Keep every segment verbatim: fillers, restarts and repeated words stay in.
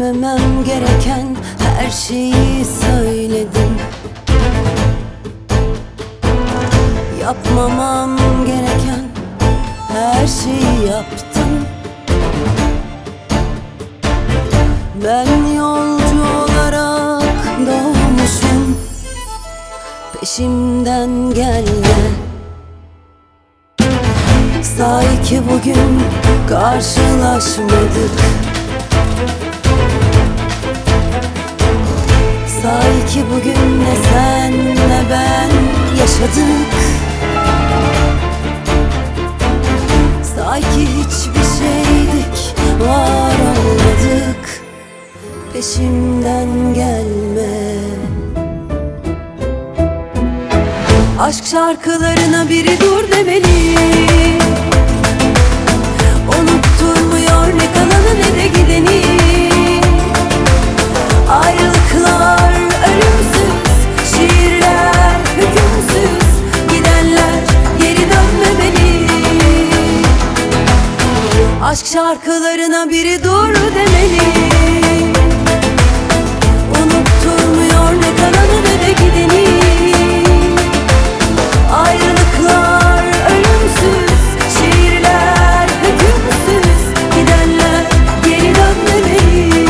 Söylememem gereken her şeyi söyledim. Yapmamam gereken her şeyi yaptım. Ben yolcu olarak doğmuşum, peşimden gelme. Say ki bugün karşılaşmadık. Say ki bugün ne sen ne ben yaşadık. Say ki hiçbir şeydik, var olmadık. Peşimden gelme. Aşk şarkılarına biri dur demeli. Unutturmuyor ne kalanı ne de gideni. Ayrılıklar ölümsüz, şiirler hükümsüz. Gidenler geri dönmemeli. Aşk şarkılarına biri dur demeli. Unutturmuyor ne kalanı ne de gideni. Ayrılıklar ölümsüz, şiirler hükümsüz. Gidenler geri dönmemeli.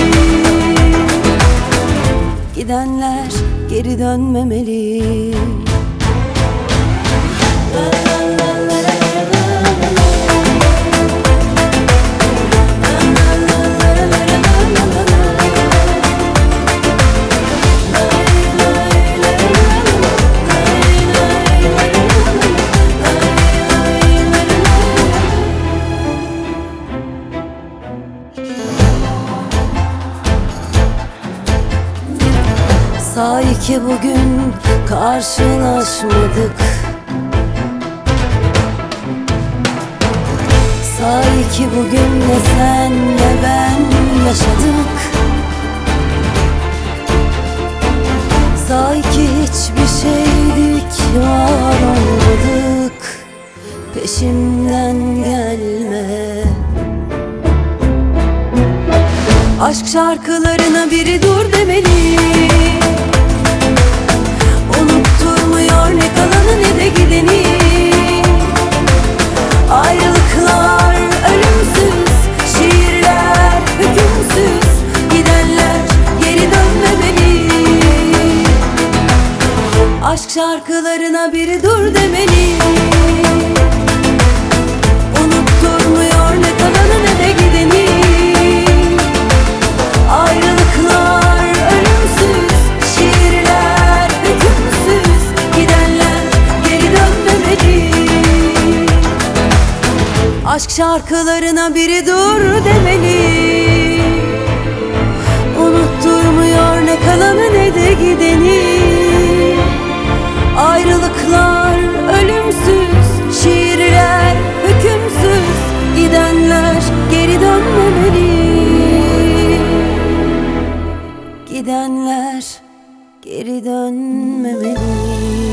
Gidenler geri dönmemeli. Say ki bugün karşılaşmadık. Say ki bugün ne sen ne ben yaşadık. Say ki hiçbir şeydik, var olmadık. Peşimden gelme. Aşk şarkılarına biri dur demeli. Unutturmuyor ne kalanı ne de gideni. Ayrılıklar ölümsüz, şiirler hükümsüz. Gidenler geri dönmemeli. Aşk şarkılarına biri dur demeli. Unutturmuyor ne kalanı ne de gideni. Ayrılıklar ölümsüz, şiirler hükümsüz. Gidenler geri dönmemeli. Aşk şarkılarına biri dur demeli. Unutturmuyor ne kalanı ne de gideni. Ayrılıklar ölümsüz, şiirler hükümsüz. Gidenler geri dönmemeli. Gidenler geri dönmemeli.